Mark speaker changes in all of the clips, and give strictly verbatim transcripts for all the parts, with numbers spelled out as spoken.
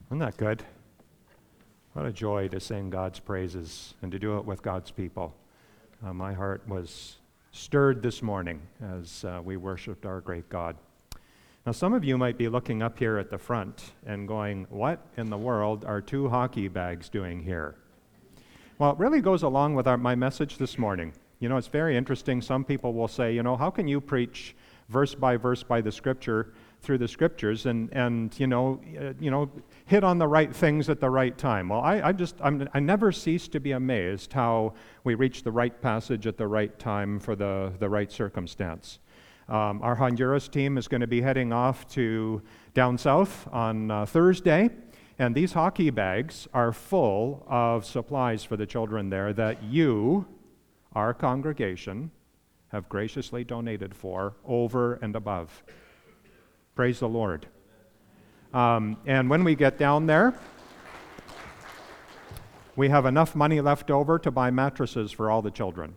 Speaker 1: Isn't that good? What a joy to sing God's praises and to do it with God's people. Uh, my heart was stirred this morning as uh, we worshiped our great God. Now, some of you might be looking up here at the front and going, what in the world are two hockey bags doing here? Well, it really goes along with our, my message this morning. You know, it's very interesting. Some people will say, you know, how can you preach verse by verse by the Scripture through the Scriptures and, and you know, uh, you know, hit on the right things at the right time? Well, I, I just, I'm, I never cease to be amazed how we reach the right passage at the right time for the, the right circumstance. Um, our Honduras team is going to be heading off to down south on uh, Thursday, and these hockey bags are full of supplies for the children there that you, our congregation, have graciously donated for over and above. Praise the Lord. Um, and when we get down there, we have enough money left over to buy mattresses for all the children.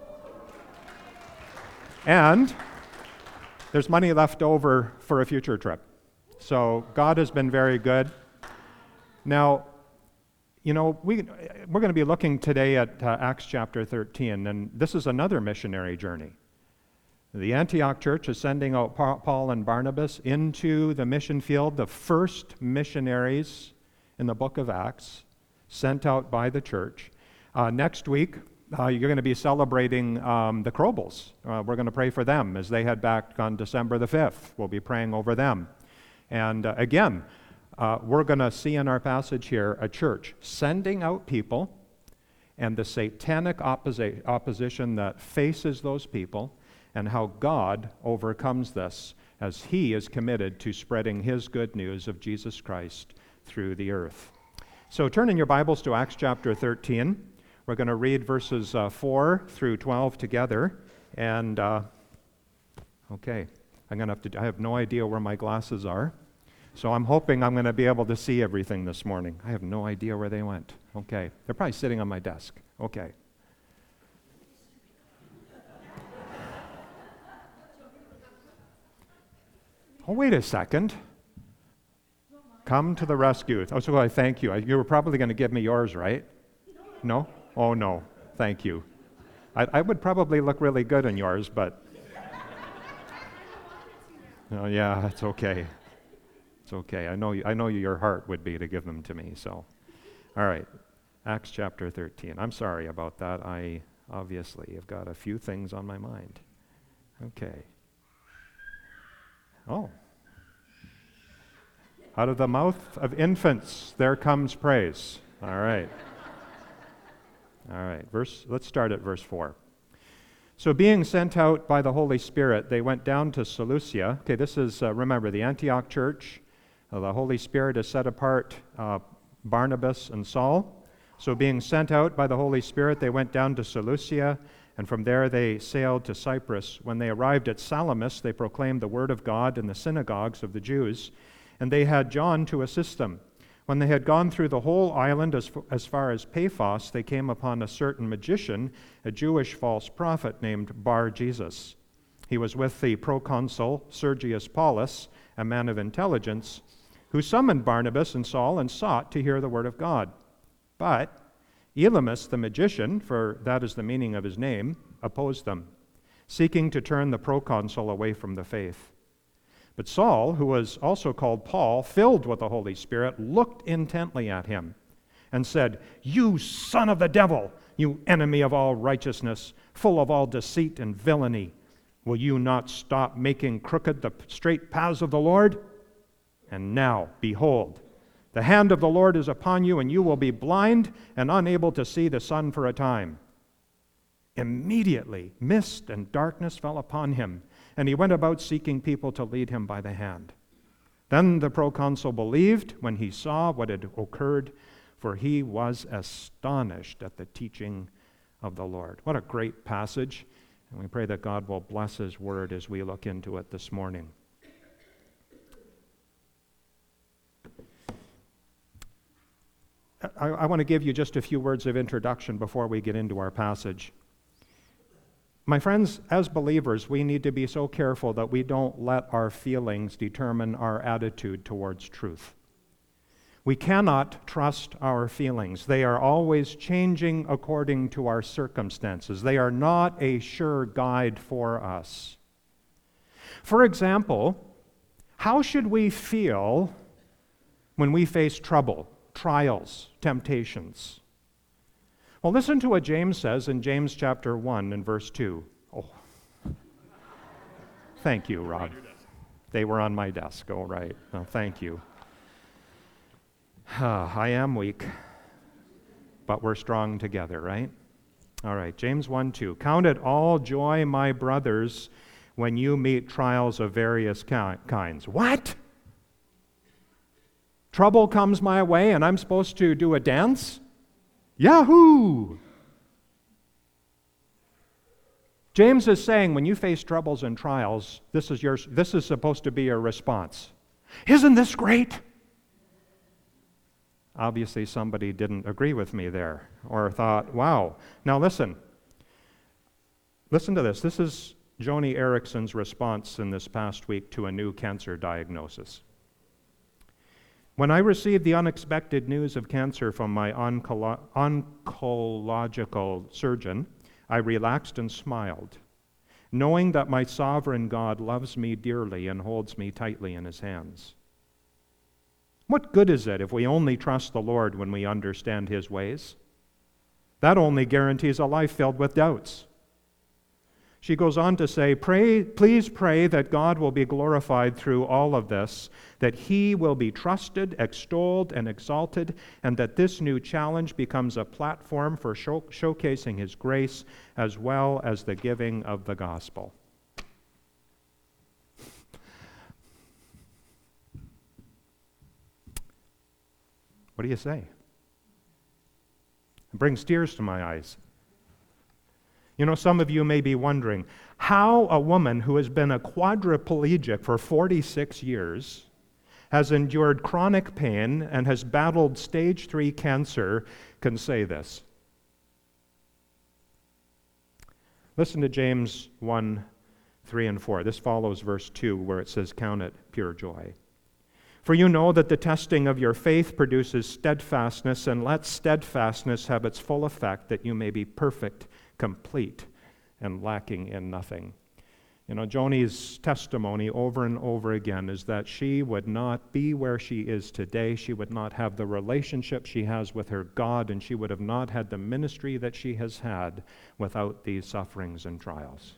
Speaker 1: And there's money left over for a future trip. So God has been very good. Now, you know, we, we're going to be looking today at uh, Acts chapter thirteen, and this is another missionary journey. The Antioch church is sending out Paul and Barnabas into the mission field, the first missionaries in the book of Acts, sent out by the church. Uh, next week, uh, you're going to be celebrating um, the Krobels. Uh, we're going to pray for them as they head back on December the fifth. We'll be praying over them. And uh, again, uh, we're going to see in our passage here a church sending out people and the satanic opposi- opposition that faces those people, and how God overcomes this as He is committed to spreading His good news of Jesus Christ through the earth. So turn in your Bibles to Acts chapter thirteen. We're going to read verses uh, four through twelve together. And, uh, okay, I'm going to have to, I have no idea where my glasses are. So I'm hoping I'm going to be able to see everything this morning. I have no idea where they went. Okay, they're probably sitting on my desk. Okay. Oh, wait a second. Come to the rescue. Oh, so I thank you. You were probably going to give me yours, right? No? Oh, no. Thank you. I, I would probably look really good in yours, but... Oh, yeah, it's okay. It's okay. I know, you, I know your heart would be to give them to me, so... All right. Acts chapter thirteen. I'm sorry about that. I obviously have got a few things on my mind. Okay. Oh. Out of the mouth of infants, there comes praise. All right. All right. Verse. Let's start at verse four. So being sent out by the Holy Spirit, they went down to Seleucia. Okay, this is, uh, remember, the Antioch church. Uh, the Holy Spirit has set apart uh, Barnabas and Saul. So being sent out by the Holy Spirit, they went down to Seleucia, and from there they sailed to Cyprus. When they arrived at Salamis, they proclaimed the word of God in the synagogues of the Jews, and they had John to assist them. When they had gone through the whole island as, as far as Paphos, they came upon a certain magician, a Jewish false prophet named Bar-Jesus. He was with the proconsul Sergius Paulus, a man of intelligence, who summoned Barnabas and Saul and sought to hear the word of God. But Elymas the magician, for that is the meaning of his name, opposed them, seeking to turn the proconsul away from the faith. But Saul, who was also called Paul, filled with the Holy Spirit, looked intently at him and said, "You son of the devil, you enemy of all righteousness, full of all deceit and villainy, will you not stop making crooked the straight paths of the Lord? And now, behold, the hand of the Lord is upon you, and you will be blind and unable to see the sun for a time." Immediately, mist and darkness fell upon him, and he went about seeking people to lead him by the hand. Then the proconsul believed when he saw what had occurred, for he was astonished at the teaching of the Lord. What a great passage, and we pray that God will bless His word as we look into it this morning. I, I want to give you just a few words of introduction before we get into our passage. My friends, as believers, we need to be so careful that we don't let our feelings determine our attitude towards truth. We cannot trust our feelings. They are always changing according to our circumstances. They are not a sure guide for us. For example, how should we feel when we face trouble, trials, temptations? Well, listen to what James says in James chapter one and verse two. Oh, thank you, Rod. They were on my desk. Oh, right. No, thank you. I am weak, but we're strong together, right? All right, James one two. Count it all joy, my brothers, when you meet trials of various kinds. What? Trouble comes my way and I'm supposed to do a dance? Yahoo! James is saying when you face troubles and trials, this is your, this is supposed to be your response. Isn't this great? Obviously, somebody didn't agree with me there or thought, wow. Now listen. Listen to this. This is Joni Erickson's response in this past week to a new cancer diagnosis. When I received the unexpected news of cancer from my oncolo- oncological surgeon, I relaxed and smiled, knowing that my sovereign God loves me dearly and holds me tightly in his hands. What good is it if we only trust the Lord when we understand his ways? That only guarantees a life filled with doubts. She goes on to say, pray, please pray that God will be glorified through all of this, that he will be trusted, extolled, and exalted, and that this new challenge becomes a platform for show, showcasing his grace as well as the giving of the gospel. What do you say? It brings tears to my eyes. You know, some of you may be wondering how a woman who has been a quadriplegic for forty-six years, has endured chronic pain, and has battled stage three cancer can say this. Listen to James one, three and four. This follows verse two where it says, count it pure joy. For you know that the testing of your faith produces steadfastness, and let steadfastness have its full effect, that you may be perfect, complete, and lacking in nothing. You know, Joni's testimony over and over again is that she would not be where she is today. She would not have the relationship she has with her God, and she would have not had the ministry that she has had without these sufferings and trials.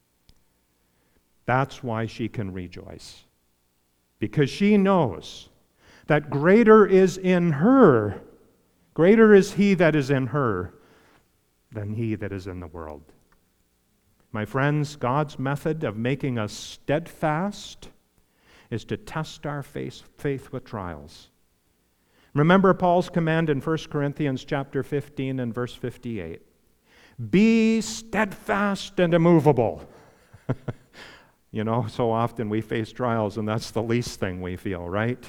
Speaker 1: That's why she can rejoice. Because she knows that greater is in her, greater is he that is in her than he that is in the world. My friends, God's method of making us steadfast is to test our faith, faith with trials. Remember Paul's command in First Corinthians chapter fifteen and verse fifty-eight. Be steadfast and immovable. You know, so often we face trials and that's the least thing we feel, right?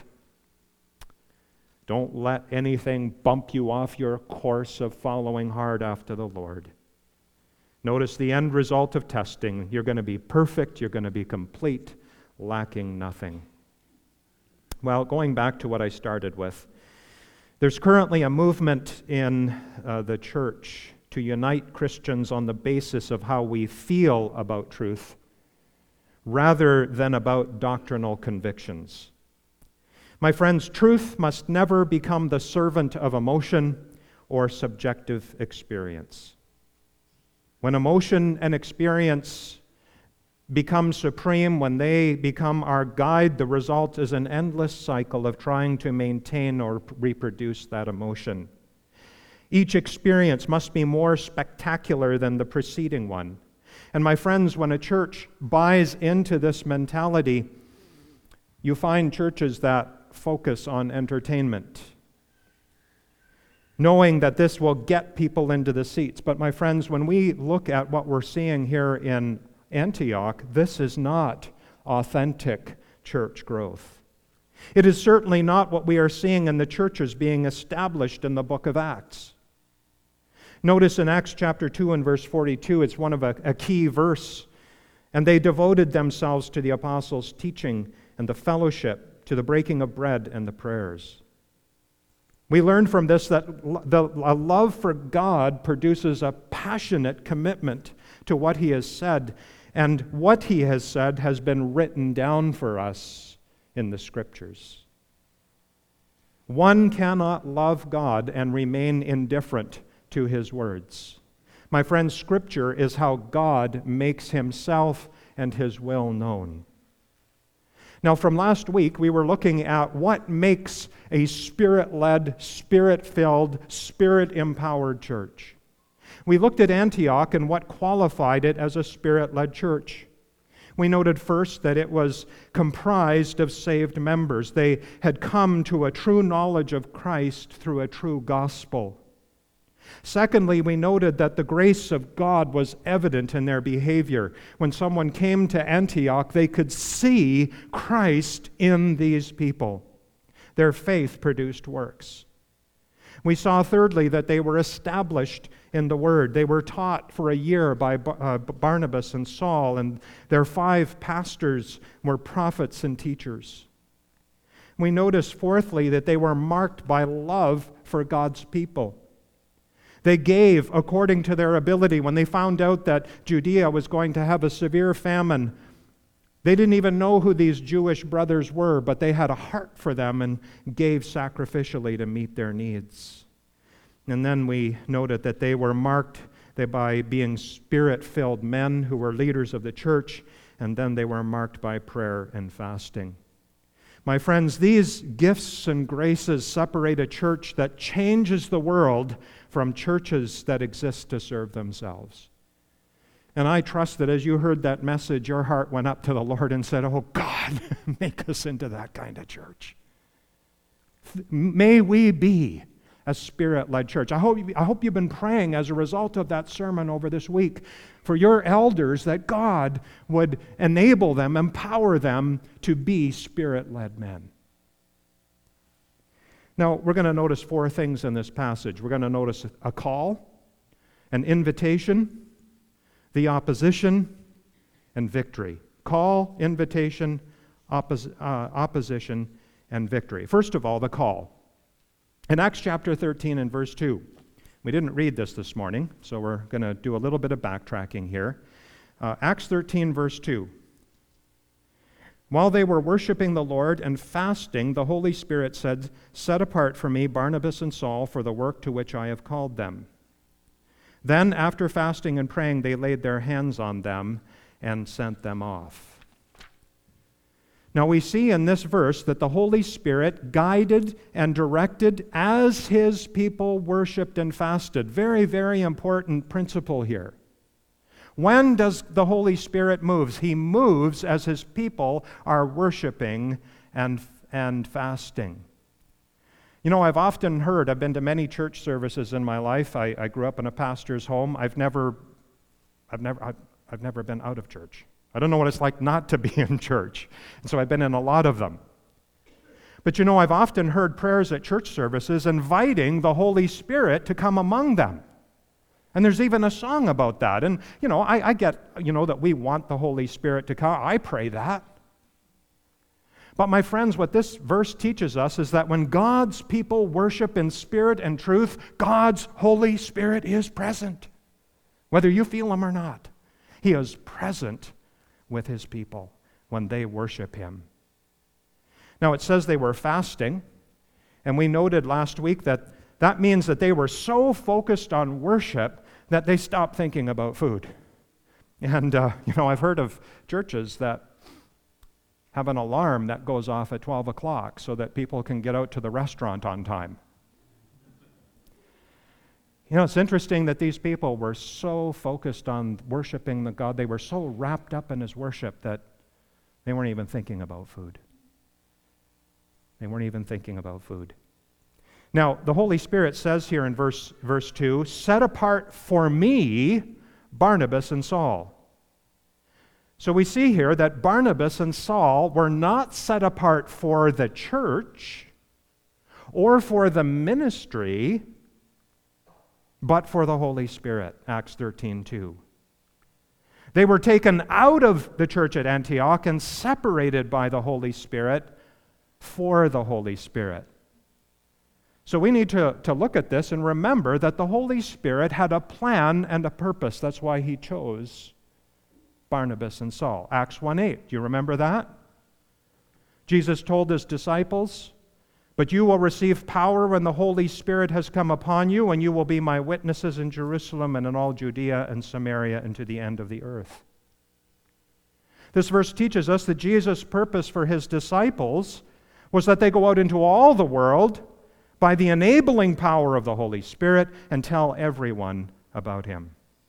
Speaker 1: Don't let anything bump you off your course of following hard after the Lord. Notice the end result of testing. You're going to be perfect, you're going to be complete, lacking nothing. Well, going back to what I started with, there's currently a movement in uh, the church to unite Christians on the basis of how we feel about truth, rather than about doctrinal convictions. My friends, truth must never become the servant of emotion or subjective experience. When emotion and experience become supreme, when they become our guide, the result is an endless cycle of trying to maintain or reproduce that emotion. Each experience must be more spectacular than the preceding one. And my friends, when a church buys into this mentality, you find churches that focus on entertainment, knowing that this will get people into the seats. But my friends, when we look at what we're seeing here in Antioch, this is not authentic church growth. It is certainly not what we are seeing in the churches being established in the book of Acts. Notice in Acts chapter two and verse forty-two, it's one of a, a key verse. And they devoted themselves to the apostles' teaching and the fellowship, to the breaking of bread and the prayers. We learn from this that the, a love for God produces a passionate commitment to what He has said, and what He has said has been written down for us in the Scriptures. One cannot love God and remain indifferent to His words. My friends, Scripture is how God makes Himself and His will known. Now, from last week, we were looking at what makes a Spirit-led, Spirit-filled, Spirit-empowered church. We looked at Antioch and what qualified it as a Spirit-led church. We noted first that it was comprised of saved members. They had come to a true knowledge of Christ through a true gospel. Secondly, we noted that the grace of God was evident in their behavior. When someone came to Antioch, they could see Christ in these people. Their faith produced works. We saw, thirdly, that they were established in the Word. They were taught for a year by uh, Barnabas and Saul, and their five pastors were prophets and teachers. We notice, fourthly, that they were marked by love for God's people. They gave according to their ability. When they found out that Judea was going to have a severe famine, they didn't even know who these Jewish brothers were, but they had a heart for them and gave sacrificially to meet their needs. And then we noted that they were marked by being Spirit-filled men who were leaders of the church, and then they were marked by prayer and fasting. My friends, these gifts and graces separate a church that changes the world from churches that exist to serve themselves. And I trust that as you heard that message, your heart went up to the Lord and said, "Oh God, make us into that kind of church. May we be a Spirit-led church." I hope, I hope you've been praying as a result of that sermon over this week for your elders that God would enable them, empower them to be Spirit-led men. Now, we're going to notice four things in this passage. We're going to notice a call, an invitation, the opposition, and victory. Call, invitation, oppos- uh, opposition, and victory. First of all, the call. In Acts chapter thirteen and verse two, we didn't read this this morning, so we're going to do a little bit of backtracking here. Uh, Acts thirteen, verse two. While they were worshiping the Lord and fasting, the Holy Spirit said, "Set apart for me Barnabas and Saul for the work to which I have called them." Then, after fasting and praying, they laid their hands on them and sent them off. Now we see in this verse that the Holy Spirit guided and directed as His people worshiped and fasted. Very, very important principle here. When does the Holy Spirit move? He moves as His people are worshiping and, and fasting. You know, I've often heard, I've been to many church services in my life. I, I grew up in a pastor's home. I've never, I've never, I've, I've never been out of church. I don't know what it's like not to be in church. And so I've been in a lot of them. But you know, I've often heard prayers at church services inviting the Holy Spirit to come among them. And there's even a song about that. And, you know, I, I get, you know, that we want the Holy Spirit to come. I pray that. But my friends, what this verse teaches us is that when God's people worship in spirit and truth, God's Holy Spirit is present. Whether you feel Him or not, He is present with His people when they worship Him. Now, it says they were fasting, and we noted last week that that means that they were so focused on worship that they stopped thinking about food. And, uh, you know, I've heard of churches that have an alarm that goes off at twelve o'clock so that people can get out to the restaurant on time. You know, it's interesting that these people were so focused on worshiping the God, they were so wrapped up in His worship that they weren't even thinking about food. They weren't even thinking about food. Now, the Holy Spirit says here in verse, verse two, "Set apart for me Barnabas and Saul." So we see here that Barnabas and Saul were not set apart for the church or for the ministry, but for the Holy Spirit, Acts thirteen two. They were taken out of the church at Antioch and separated by the Holy Spirit for the Holy Spirit. So we need to, to look at this and remember that the Holy Spirit had a plan and a purpose. That's why he chose Barnabas and Saul. Acts one eight, do you remember that? Jesus told his disciples, "But you will receive power when the Holy Spirit has come upon you, and you will be my witnesses in Jerusalem and in all Judea and Samaria and to the end of the earth." This verse teaches us that Jesus' purpose for his disciples was that they go out into all the world by the enabling power of the Holy Spirit and tell everyone about him.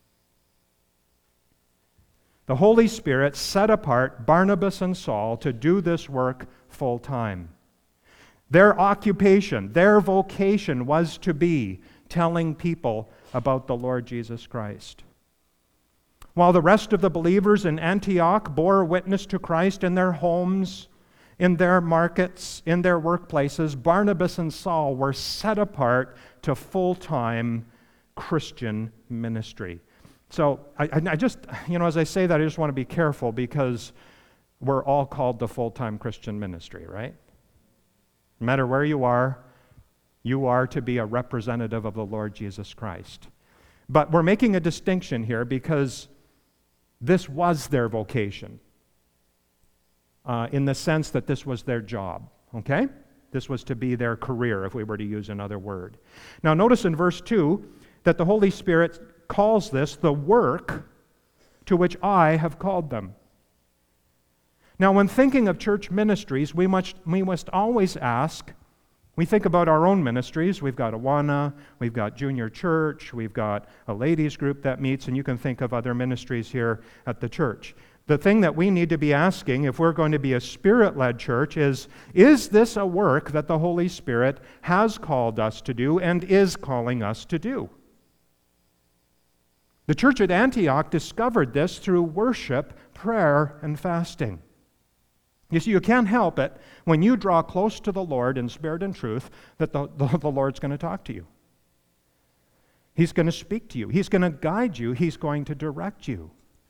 Speaker 1: The Holy Spirit set apart Barnabas and Saul to do this work full time. Their occupation, their vocation was to be telling people about the Lord Jesus Christ. While the rest of the believers in Antioch bore witness to Christ in their homes, in their markets, in their workplaces, Barnabas and Saul were set apart to full-time Christian ministry. So I, I just, you know, as I say that, I just want to be careful because we're all called to full-time Christian ministry, right? No matter where you are, you are to be a representative of the Lord Jesus Christ. But we're making a distinction here because this was their vocation. Uh, in the sense that this was their job, okay? This was to be their career, if we were to use another word. Now notice in verse two that the Holy Spirit calls this the work to which I have called them. Now when thinking of church ministries, we must, we must always ask, we think about our own ministries. We've got Awana, we've got Junior Church, we've got a ladies group that meets, and you can think of other ministries here at the church. The thing that we need to be asking if we're going to be a Spirit-led church is, is this a work that the Holy Spirit has called us to do and is calling us to do? The church at Antioch discovered this through worship, prayer, and fasting. You see, you can't help it when you draw close to the Lord in spirit and truth that the, the, the Lord's going to talk to you. He's going to speak to you. He's going to guide you. He's going to direct you.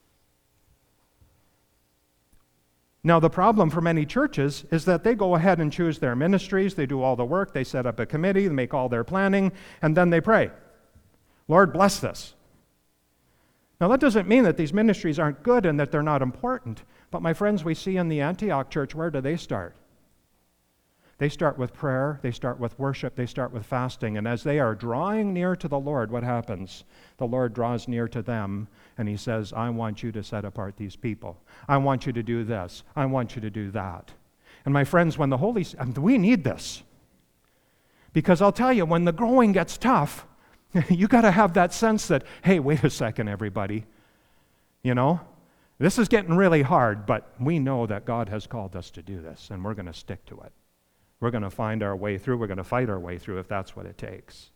Speaker 1: Now, the problem for many churches is that they go ahead and choose their ministries, they do all the work, they set up a committee, they make all their planning, and then they pray, "Lord, bless this." Now, that doesn't mean that these ministries aren't good and that they're not important, but my friends, we see in the Antioch church, where do they start? They start with prayer, they start with worship, they start with fasting, and as they are drawing near to the Lord, what happens? The Lord draws near to them, and he says, "I want you to set apart these people. I want you to do this. I want you to do that." And my friends, when the Holy, we need this. Because I'll tell you, when the going gets tough, you got to have that sense that, hey, wait a second, everybody. You know, this is getting really hard, but we know that God has called us to do this, and we're going to stick to it. We're going to find our way through. We're going to fight our way through if that's what it takes.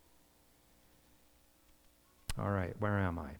Speaker 1: All right, where am I?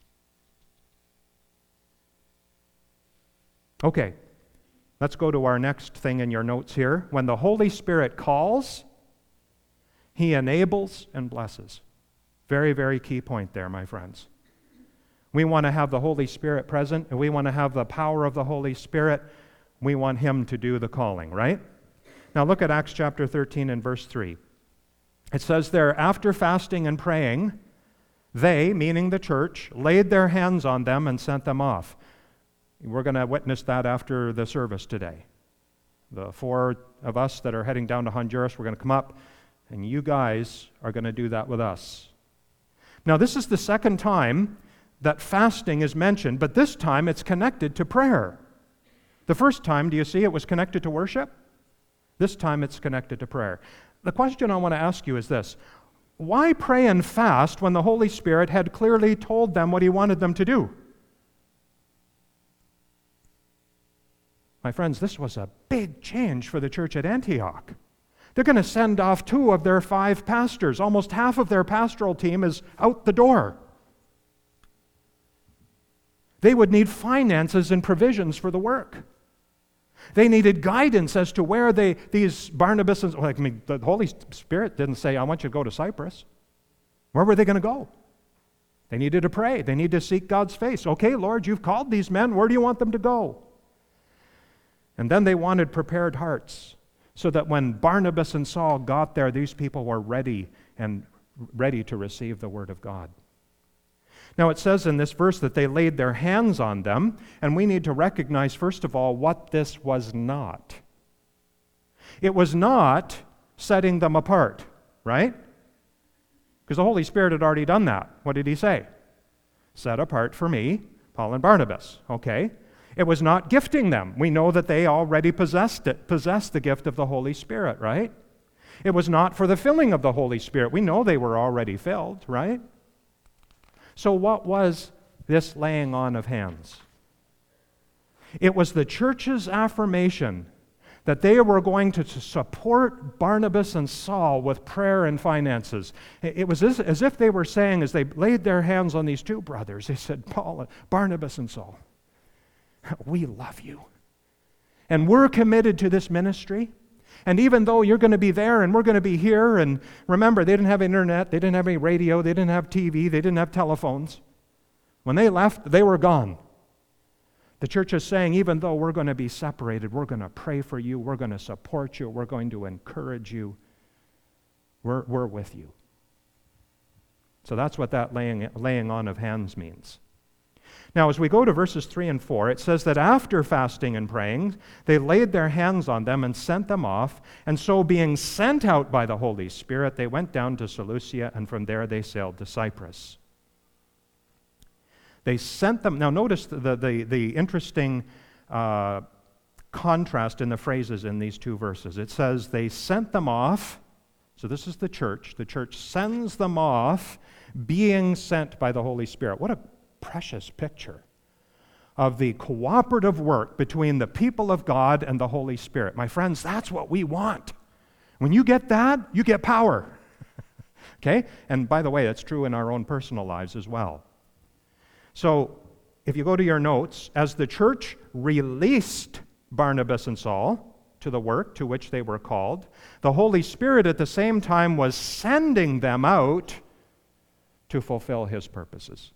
Speaker 1: Okay, let's go to our next thing in your notes here. When the Holy Spirit calls, he enables and blesses. Very, very key point there, my friends. We want to have the Holy Spirit present, and we want to have the power of the Holy Spirit. We want him to do the calling, right? Now look at Acts chapter thirteen and verse three. It says there, after fasting and praying, they, meaning the church, laid their hands on them and sent them off. We're going to witness that after the service today. The four of us that are heading down to Honduras, we're going to come up, and you guys are going to do that with us. Now this is the second time that fasting is mentioned, but this time it's connected to prayer. The first time, do you see, it was connected to worship? This time it's connected to prayer. The question I want to ask you is this: why pray and fast when the Holy Spirit had clearly told them what he wanted them to do? My friends, this was a big change for the church at Antioch. They're going to send off two of their five pastors. Almost half of their pastoral team is out the door. They would need finances and provisions for the work. They needed guidance as to where they, these Barnabas and, like, I mean, the Holy Spirit didn't say, "I want you to go to Cyprus." Where were they going to go? They needed to pray. They needed to seek God's face. Okay, Lord, you've called these men. Where do you want them to go? And then they wanted prepared hearts. so that when Barnabas and Saul got there, these people were ready and ready to receive the word of God. Now it says in this verse that they laid their hands on them, and we need to recognize, first of all, what this was not. It was not setting them apart, right? Because the Holy Spirit had already done that. What did he say? Set apart for me, Paul and Barnabas. Okay. It was not gifting them. We know that they already possessed it, possessed the gift of the Holy Spirit, right? It was not for the filling of the Holy Spirit. We know they were already filled, right? So what was this laying on of hands? It was the church's affirmation that they were going to support Barnabas and Saul with prayer and finances. It was as, as if they were saying, as they laid their hands on these two brothers, they said, Paul, Barnabas and Saul, we love you. And we're committed to this ministry. And even though you're going to be there and we're going to be here, and remember, they didn't have internet, they didn't have any radio, they didn't have T V, they didn't have telephones. When they left, they were gone. The church is saying, even though we're going to be separated, we're going to pray for you, we're going to support you, we're going to encourage you. We're, we're with you. So that's what that laying, laying on of hands means. Now, as we go to verses three and four, it says that after fasting and praying, they laid their hands on them and sent them off. And so, being sent out by the Holy Spirit, they went down to Seleucia, and from there they sailed to Cyprus. They sent them. Now, notice the, the, the interesting uh, contrast in the phrases in these two verses. It says they sent them off. So this is the church. The church sends them off, being sent by the Holy Spirit. What a precious picture of the cooperative work between the people of God and the Holy Spirit. My friends, that's what we want. When you get that, you get power. Okay? And by the way, that's true in our own personal lives as well. So, if you go to your notes, as the church released Barnabas and Saul to the work to which they were called, the Holy Spirit at the same time was sending them out to fulfill His purposes.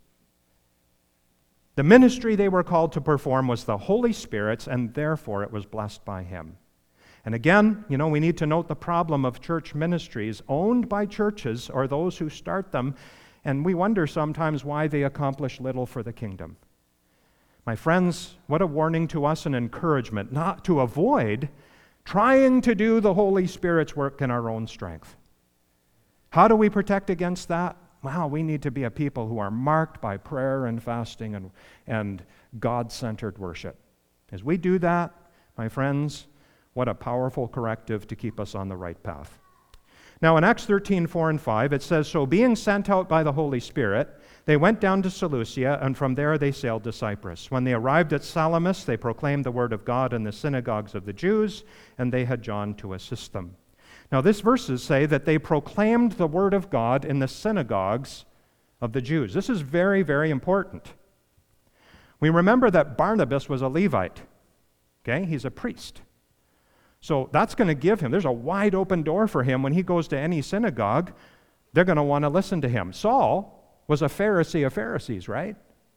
Speaker 1: The ministry they were called to perform was the Holy Spirit's, and therefore it was blessed by Him. And again, you know, we need to note the problem of church ministries owned by churches or those who start them, and we wonder sometimes why they accomplish little for the kingdom. My friends, what a warning to us and encouragement not to avoid trying to do the Holy Spirit's work in our own strength. How do we protect against that? Wow, we need to be a people who are marked by prayer and fasting and, and God-centered worship. As we do that, my friends, what a powerful corrective to keep us on the right path. Now in Acts thirteen, four and five, it says, So being sent out by the Holy Spirit, they went down to Seleucia, and from there they sailed to Cyprus. When they arrived at Salamis, they proclaimed the word of God in the synagogues of the Jews, and they had John to assist them. Now, these verses say that they proclaimed the word of God in the synagogues of the Jews. This is very, very important. We remember that Barnabas was a Levite. Okay? He's a priest. So that's going to give him, there's a wide open door for him when he goes to any synagogue. They're going to want to listen to him. Saul was a Pharisee of Pharisees, right?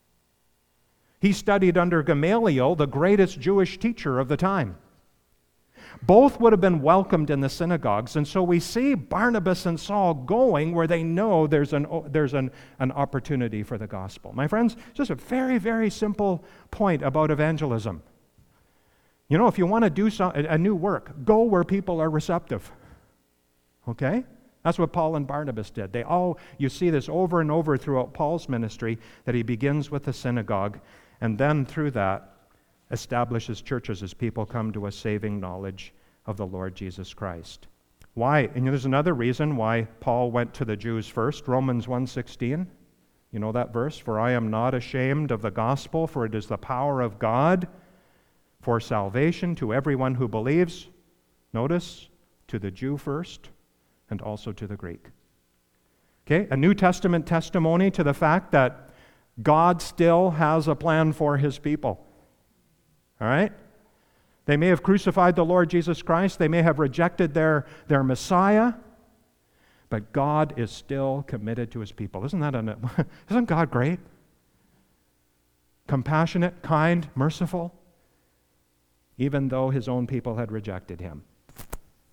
Speaker 1: He studied under Gamaliel, the greatest Jewish teacher of the time. Both would have been welcomed in the synagogues, and so we see Barnabas and Saul going where they know there's an there's an, an opportunity for the gospel. My friends, just a very, very simple point about evangelism. You know, if you want to do some, a new work, go where people are receptive. Okay? That's what Paul and Barnabas did. They all, you see this over and over throughout Paul's ministry, that he begins with the synagogue, and then through that, establishes churches as people come to a saving knowledge of the Lord Jesus Christ. Why? And there's another reason why Paul went to the Jews first. Romans one sixteen. You know that verse? For I am not ashamed of the gospel, for it is the power of God for salvation to everyone who believes. Notice, to the Jew first, and also to the Greek. Okay, a New Testament testimony to the fact that God still has a plan for His people. All right? They may have crucified the Lord Jesus Christ. They may have rejected their, their Messiah. But God is still committed to His people. Isn't that an, isn't God great? Compassionate, kind, merciful, even though His own people had rejected Him.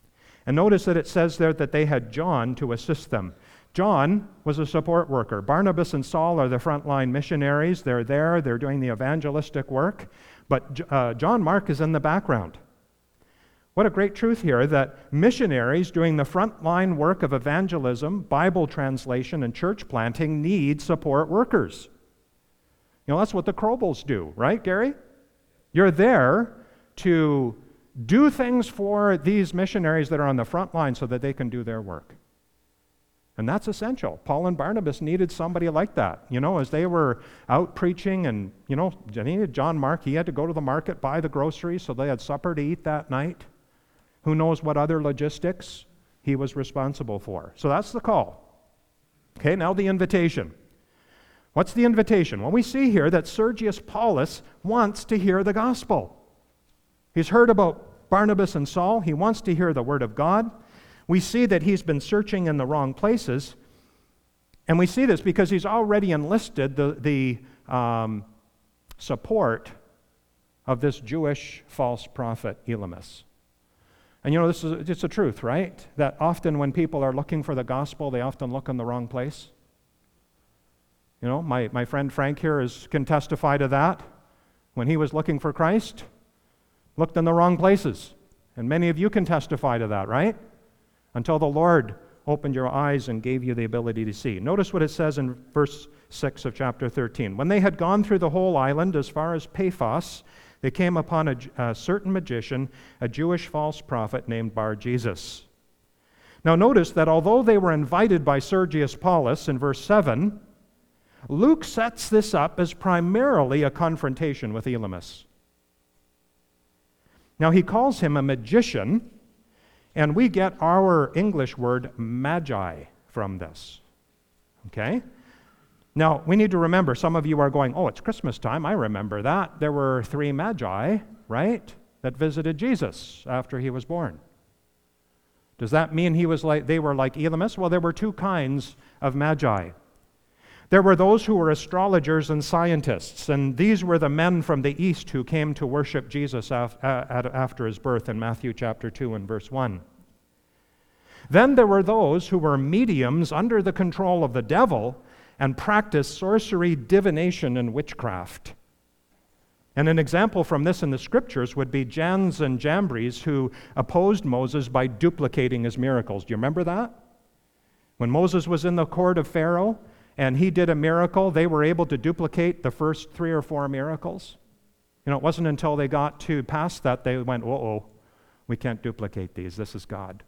Speaker 1: And notice that it says there that they had John to assist them. John was a support worker. Barnabas and Saul are the frontline missionaries. They're there, they're doing the evangelistic work. But uh, John Mark is in the background. What a great truth here that missionaries doing the frontline work of evangelism, Bible translation, and church planting need support workers. You know, that's what the Krobels do, right, Gary? You're there to do things for these missionaries that are on the front line so that they can do their work. And that's essential. Paul and Barnabas needed somebody like that. You know, as they were out preaching and, you know, they needed John Mark. He had to go to the market, buy the groceries, so they had supper to eat that night. Who knows what other logistics he was responsible for. So that's the call. Okay, now the invitation. What's the invitation? Well, we see here that Sergius Paulus wants to hear the gospel. He's heard about Barnabas and Saul. He wants to hear the word of God. We see that he's been searching in the wrong places. And we see this because he's already enlisted the, the um, support of this Jewish false prophet, Elymas. And you know, this is it's a truth, right? That often when people are looking for the gospel, they often look in the wrong place. You know, my, my friend Frank here is, can testify to that. When he was looking for Christ, looked in the wrong places. And many of you can testify to that, right? Until the Lord opened your eyes and gave you the ability to see. Notice what it says in verse six of chapter thirteen. When they had gone through the whole island as far as Paphos, they came upon a, a certain magician, a Jewish false prophet named Bar-Jesus. Now notice that although they were invited by Sergius Paulus in verse seven, Luke sets this up as primarily a confrontation with Elymas. Now he calls him a magician, and we get our English word magi from this. Okay? Now, we need to remember, some of you are going, oh, it's Christmas time, I remember that. There were three magi, right, that visited Jesus after he was born. Does that mean he was like they were like Elymas? Well, there were two kinds of magi. There were those who were astrologers and scientists, and these were the men from the east who came to worship Jesus after his birth in Matthew chapter two and verse one. Then there were those who were mediums under the control of the devil and practiced sorcery, divination, and witchcraft. And an example from this in the scriptures would be Jannes and Jambres, who opposed Moses by duplicating his miracles. Do you remember that? When Moses was in the court of Pharaoh and he did a miracle, they were able to duplicate the first three or four miracles. You know, it wasn't until they got to past that they went, uh-oh, we can't duplicate these. This is God.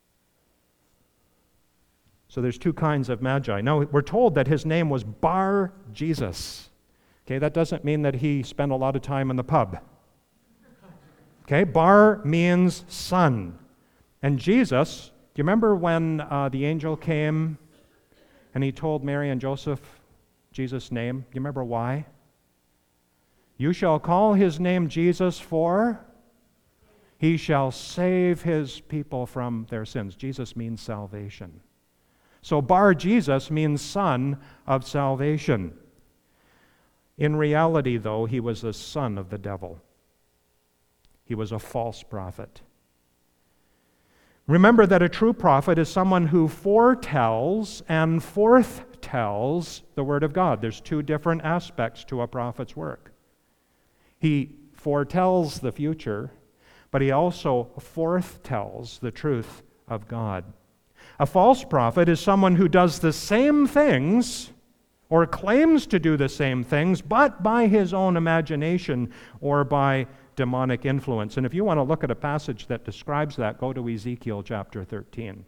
Speaker 1: So there's two kinds of magi. Now, we're told that his name was Bar-Jesus. Okay, that doesn't mean that he spent a lot of time in the pub. Okay, Bar means son. And Jesus, do you remember when uh, the angel came and he told Mary and Joseph Jesus' name? Do you remember why? You shall call his name Jesus, for he shall save his people from their sins. Jesus means salvation. So Bar-Jesus means son of salvation. In reality, though, he was a son of the devil. He was a false prophet. Remember that a true prophet is someone who foretells and forthtells the word of God. There's two different aspects to a prophet's work. He foretells the future, but he also forthtells the truth of God. A false prophet is someone who does the same things or claims to do the same things, but by his own imagination or by demonic influence. And if you want to look at a passage that describes that, go to Ezekiel chapter thirteen.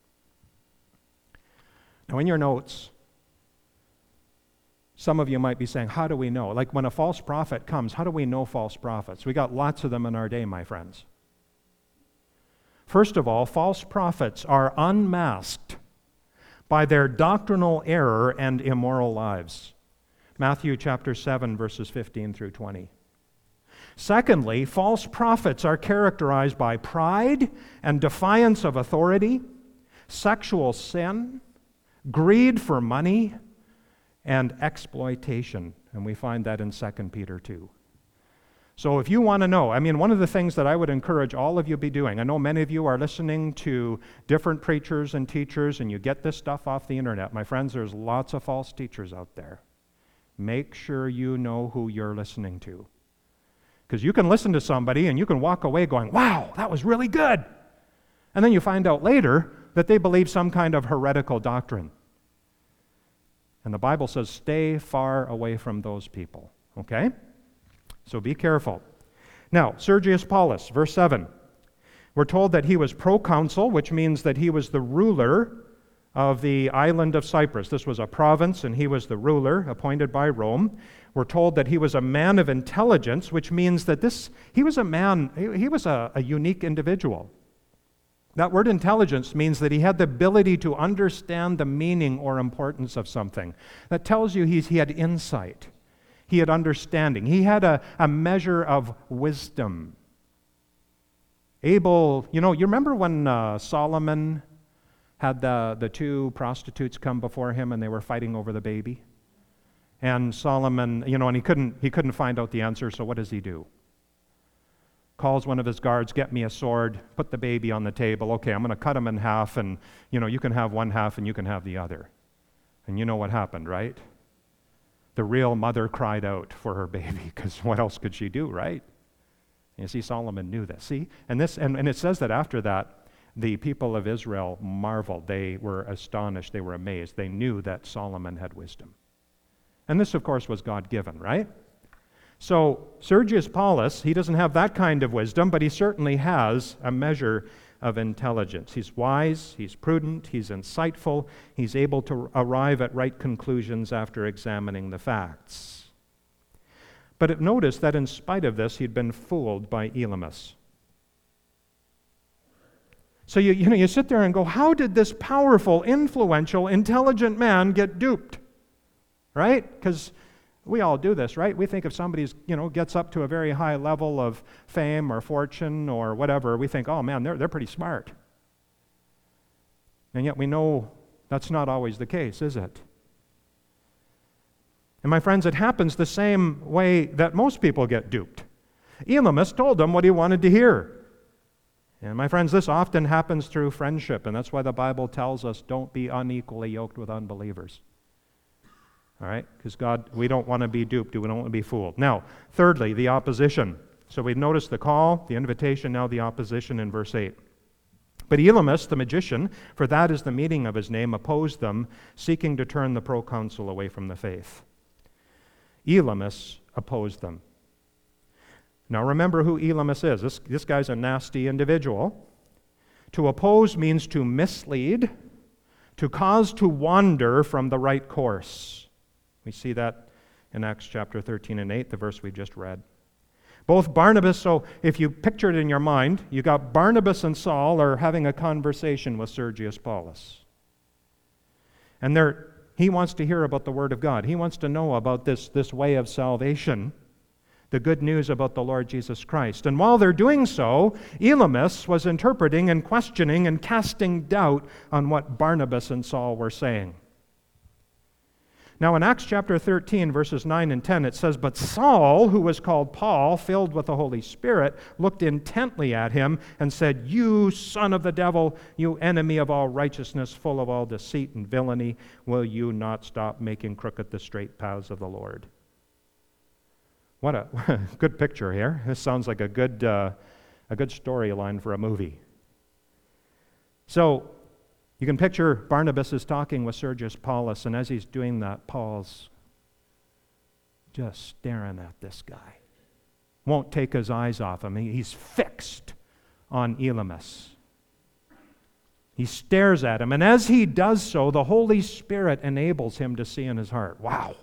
Speaker 1: Now, in your notes, some of you might be saying, how do we know? Like when a false prophet comes, how do we know false prophets? We got lots of them in our day, my friends. First of all, false prophets are unmasked by their doctrinal error and immoral lives. Matthew chapter seven, verses fifteen through twenty. Secondly, false prophets are characterized by pride and defiance of authority, sexual sin, greed for money, and exploitation. And we find that in Second Peter two. So if you want to know, I mean, one of the things that I would encourage all of you be doing, I know many of you are listening to different preachers and teachers, and you get this stuff off the internet. My friends, there's lots of false teachers out there. Make sure you know who you're listening to. Because you can listen to somebody and you can walk away going, wow, that was really good. And then you find out later that they believe some kind of heretical doctrine. And the Bible says, stay far away from those people, okay? So be careful. Now, Sergius Paulus, verse seven. We're told that he was proconsul, which means that he was the ruler of the island of Cyprus. This was a province, and he was the ruler appointed by Rome. We're told that he was a man of intelligence, which means that this he was a man, he, he was a, a unique individual. That word intelligence means that he had the ability to understand the meaning or importance of something. That tells you he's, he had insight. He had understanding. He had a, a measure of wisdom. Able, you know, you remember when uh, Solomon had the, the two prostitutes come before him and they were fighting over the baby? And Solomon, you know, and he couldn't, he couldn't find out the answer, so what does he do? Calls one of his guards, get me a sword, put the baby on the table. Okay, I'm going to cut him in half, and, you know, you can have one half and you can have the other. And you know what happened, right? The real mother cried out for her baby, because what else could she do, right? You see, Solomon knew this. See, and this, and, and it says that after that, the people of Israel marveled. They were astonished. They were amazed. They knew that Solomon had wisdom. And this, of course, was God-given, right? So Sergius Paulus, he doesn't have that kind of wisdom, but he certainly has a measure of intelligence. He's wise, he's prudent, he's insightful, he's able to arrive at right conclusions after examining the facts. But notice that in spite of this, he'd been fooled by Elymas. So you, you know, you sit there and go, how did this powerful, influential, intelligent man get duped? Right? Because we all do this, right? We think if somebody's, you know, gets up to a very high level of fame or fortune or whatever, we think, oh man, they're, they're pretty smart. And yet we know that's not always the case, is it? And my friends, it happens the same way that most people get duped. Elymas told them what he wanted to hear. And my friends, this often happens through friendship, and that's why the Bible tells us don't be unequally yoked with unbelievers. All right? Because God, we don't want to be duped. We don't want to be fooled. Now, thirdly, the opposition. So we've noticed the call, the invitation, now the opposition in verse eight. But Elymas, the magician, for that is the meaning of his name, opposed them, seeking to turn the proconsul away from the faith. Elymas opposed them. Now remember who Elymas is. This, this guy's a nasty individual. To oppose means to mislead, to cause to wander from the right course. We see that in Acts chapter thirteen and eight, the verse we just read. Both Barnabas, so if you picture it in your mind, you got Barnabas and Saul are having a conversation with Sergius Paulus. And they're, he wants to hear about the Word of God. He wants to know about this, this way of salvation, the good news about the Lord Jesus Christ. And while they're doing so, Elymas was interpreting and questioning and casting doubt on what Barnabas and Saul were saying. Now in Acts chapter thirteen, verses nine and ten, it says, but Saul, who was called Paul, filled with the Holy Spirit, looked intently at him and said, you son of the devil, you enemy of all righteousness, full of all deceit and villainy, will you not stop making crooked the straight paths of the Lord? What a good picture here. This sounds like a good, uh, a good storyline for a movie. So, you can picture Barnabas is talking with Sergius Paulus, and as he's doing that, Paul's just staring at this guy. Won't take his eyes off him. He's fixed on Elymas. He stares at him, and as he does so, the Holy Spirit enables him to see in his heart. Wow.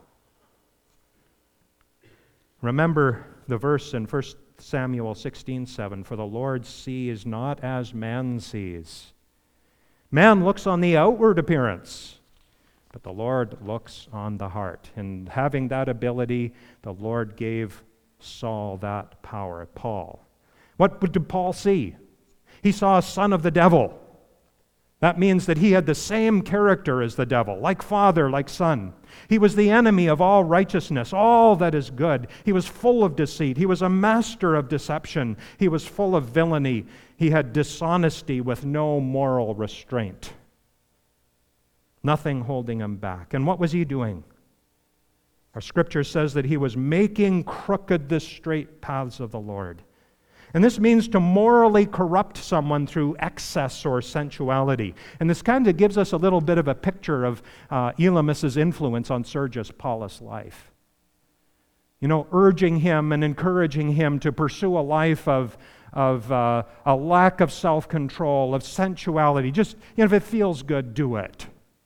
Speaker 1: Remember the verse in First Samuel sixteen seven, for the Lord sees not as man sees. Man looks on the outward appearance, but the Lord looks on the heart. And having that ability, the Lord gave Saul that power, Paul. What did Paul see? He saw a son of the devil. That means that he had the same character as the devil, like father, like son. He was the enemy of all righteousness, all that is good. He was full of deceit. He was a master of deception. He was full of villainy. He had dishonesty with no moral restraint. Nothing holding him back. And what was he doing? Our scripture says that he was making crooked the straight paths of the Lord. And this means to morally corrupt someone through excess or sensuality. And this kind of gives us a little bit of a picture of uh, Elymas's influence on Sergius Paulus' life. You know, urging him and encouraging him to pursue a life of, of uh, a lack of self-control, of sensuality. Just, you know, if it feels good, do it.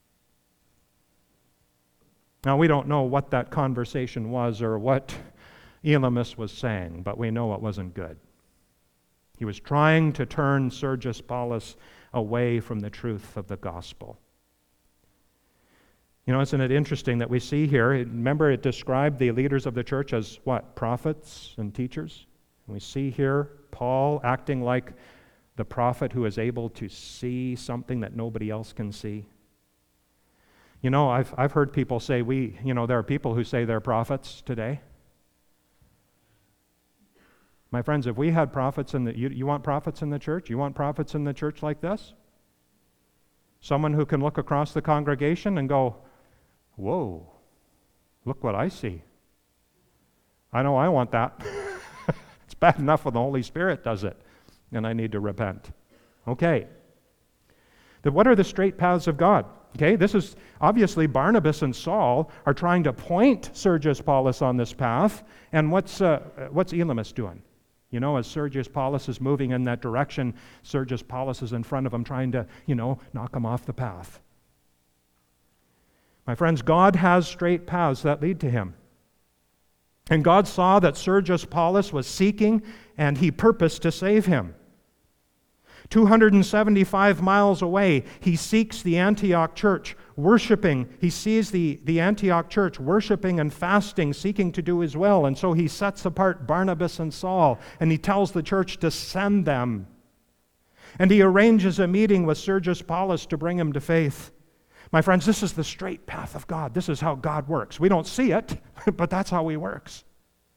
Speaker 1: Now, we don't know what that conversation was or what Elymas was saying, but we know it wasn't good. He was trying to turn Sergius Paulus away from the truth of the gospel. You know, isn't it interesting that we see here, remember it described the leaders of the church as what? Prophets and teachers. And we see here Paul acting like the prophet who is able to see something that nobody else can see. You know, I've, I've heard people say, we, you know, there are people who say they're prophets today. My friends, if we had prophets in the, you, you want prophets in the church? You want prophets in the church like this? Someone who can look across the congregation and go, whoa, look what I see. I know I want that. It's bad enough when the Holy Spirit does it, and I need to repent. Okay. Then what are the straight paths of God? Okay, this is obviously Barnabas and Saul are trying to point Sergius Paulus on this path, and what's uh, what's Elymas doing? You know, as Sergius Paulus is moving in that direction, Sergius Paulus is in front of him trying to, you know, knock him off the path. My friends, God has straight paths that lead to him. And God saw that Sergius Paulus was seeking, and he purposed to save him. two hundred seventy-five miles away, he seeks the Antioch church, worshiping. He sees the, the Antioch church worshiping and fasting, seeking to do his will. And so he sets apart Barnabas and Saul, and he tells the church to send them. And he arranges a meeting with Sergius Paulus to bring him to faith. My friends, this is the straight path of God. This is how God works. We don't see it, but that's how he works.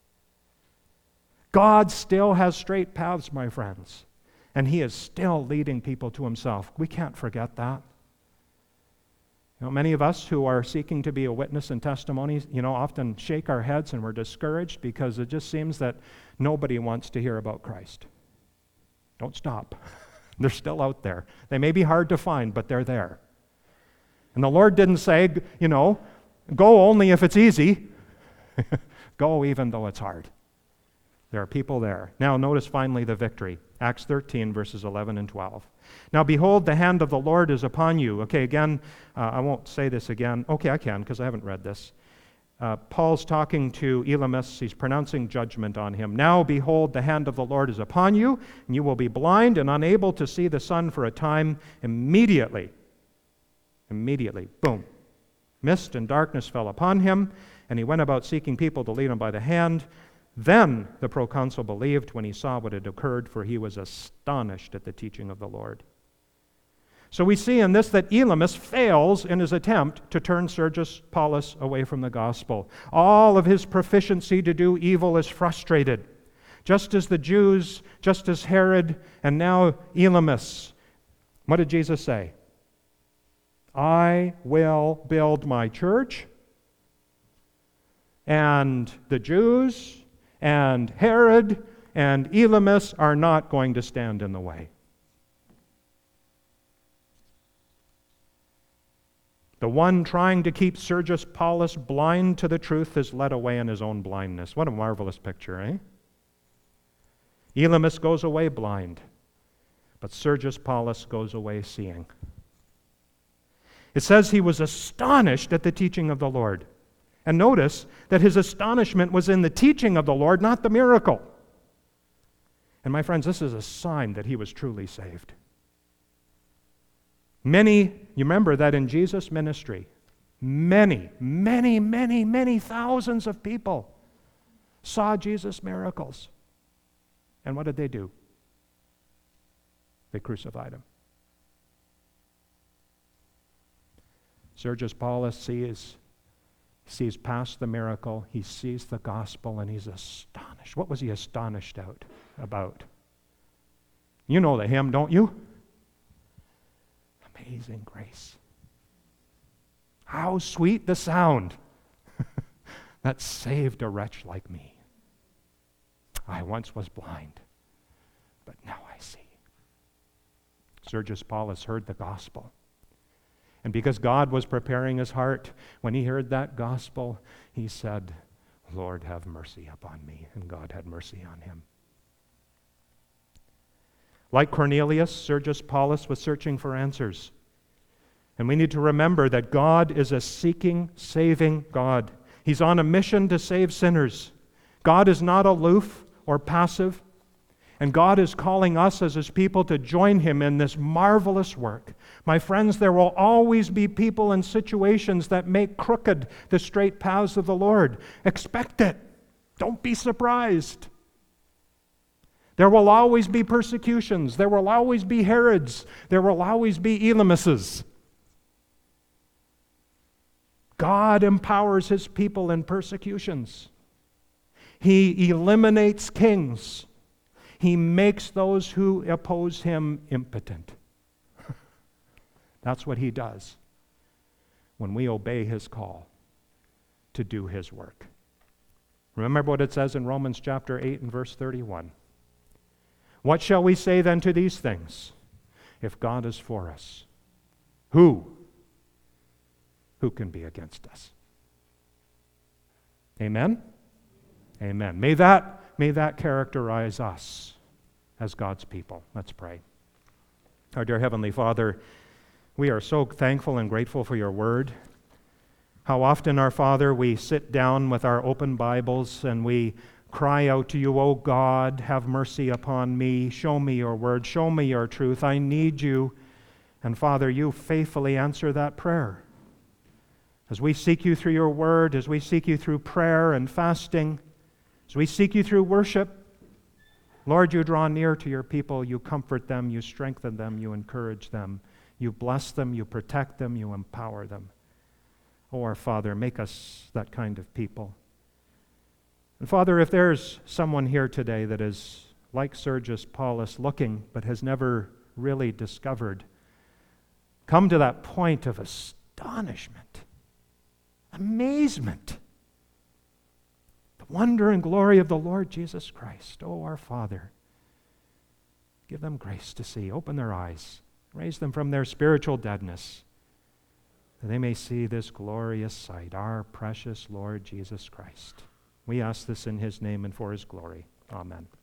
Speaker 1: God still has straight paths, my friends. And he is still leading people to himself. We can't forget that. You know, many of us who are seeking to be a witness and testimony, you know, often shake our heads and we're discouraged because it just seems that nobody wants to hear about Christ. Don't stop. They're still out there. They may be hard to find, but they're there. And the Lord didn't say, you know, go only if it's easy. Go even though it's hard. There are people there. Now notice finally the victory. Acts thirteen, verses eleven and twelve. Now behold, the hand of the Lord is upon you. Okay, again, uh, I won't say this again. Okay, I can, because I haven't read this. Uh, Paul's talking to Elymas. He's pronouncing judgment on him. Now behold, the hand of the Lord is upon you, and you will be blind and unable to see the sun for a time. Immediately, immediately, boom, mist and darkness fell upon him, and he went about seeking people to lead him by the hand. Then the proconsul believed when he saw what had occurred, for he was astonished at the teaching of the Lord. So we see in this that Elymas fails in his attempt to turn Sergius Paulus away from the gospel. All of his proficiency to do evil is frustrated. Just as the Jews, just as Herod, and now Elymas. What did Jesus say? I will build my church, and the Jews and Herod and Elymas are not going to stand in the way. The one trying to keep Sergius Paulus blind to the truth is led away in his own blindness. What a marvelous picture, eh? Elymas goes away blind, but Sergius Paulus goes away seeing. It says he was astonished at the teaching of the Lord. And notice that his astonishment was in the teaching of the Lord, not the miracle. And my friends, this is a sign that he was truly saved. Many, you remember that in Jesus' ministry, many, many, many, many thousands of people saw Jesus' miracles. And what did they do? They crucified him. Sergius Paulus sees, sees past the miracle, he sees the gospel, and he's astonished. What was he astonished out about? You know the hymn, don't you? Amazing grace. How sweet the sound that saved a wretch like me. I once was blind, but now I see. Sergius Paulus heard the gospel. And because God was preparing his heart, when he heard that gospel, he said, Lord, have mercy upon me. And God had mercy on him. Like Cornelius, Sergius Paulus was searching for answers. And we need to remember that God is a seeking, saving God. He's on a mission to save sinners. God is not aloof or passive. And God is calling us as His people to join Him in this marvelous work. My friends, there will always be people and situations that make crooked the straight paths of the Lord. Expect it. Don't be surprised. There will always be persecutions. There will always be Herods. There will always be Elymases. God empowers His people in persecutions. He eliminates kings. He makes those who oppose Him impotent. That's what He does when we obey His call to do His work. Remember what it says in Romans chapter eight and verse thirty-one. What shall we say then to these things? If God is for us, who? Who can be against us? Amen? Amen. May that, may that characterize us as God's people. Let's pray. Our dear Heavenly Father, we are so thankful and grateful for your word. How often, our Father, we sit down with our open Bibles and we cry out to you, O God, have mercy upon me. Show me your word. Show me your truth. I need you. And Father, you faithfully answer that prayer. As we seek you through your word, as we seek you through prayer and fasting, as we seek you through worship, Lord, you draw near to your people. You comfort them. You strengthen them. You encourage them. You bless them. You protect them. You empower them. Oh, our Father, make us that kind of people. And Father, if there's someone here today that is like Sergius Paulus, looking but has never really discovered, come to that point of astonishment, amazement, the wonder and glory of the Lord Jesus Christ. Oh, our Father, give them grace to see. Open their eyes. Raise them from their spiritual deadness, that they may see this glorious sight, our precious Lord Jesus Christ. We ask this in His name and for His glory. Amen.